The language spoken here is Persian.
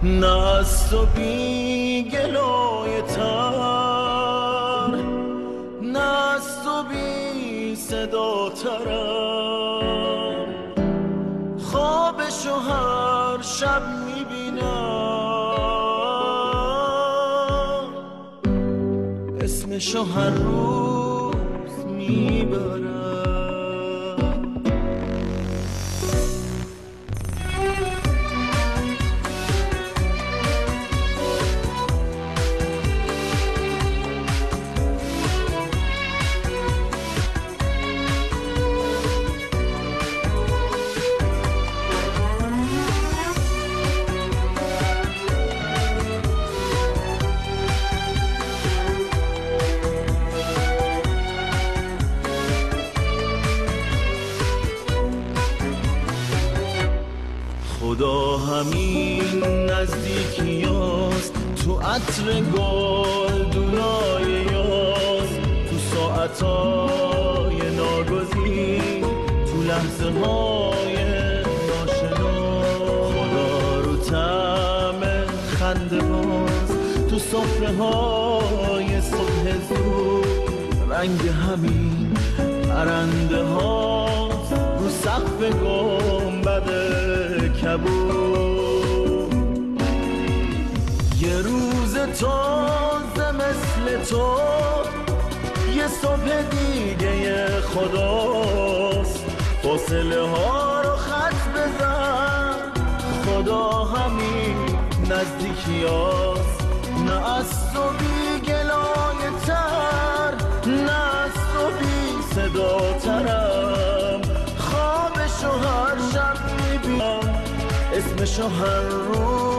نه از تو بی گلای تر، نه از تو بی صدا ترم. خوابشو هر شب میبینم، اسمشو هر روز میبرم. خدا همین نزدیکیاست، تو عطر گلدونای یاس، تو ساعتای ناگزیر، تو لحظه های ناشنا. خدا رو طعم خنده باز، تو سفره های صبح زود، رنگ همین پرنده ها رو سقف گنبد کبود. یه روز تازه مثل تو، یه صبح دیگه خداست. فاصله ها رو خط بزن، خدا همین نزدیکیاست. نه از تو بی گلای تر، نه از تو بی صدا ترم. خوابشو هر شب میبینم، اسمشو هر روز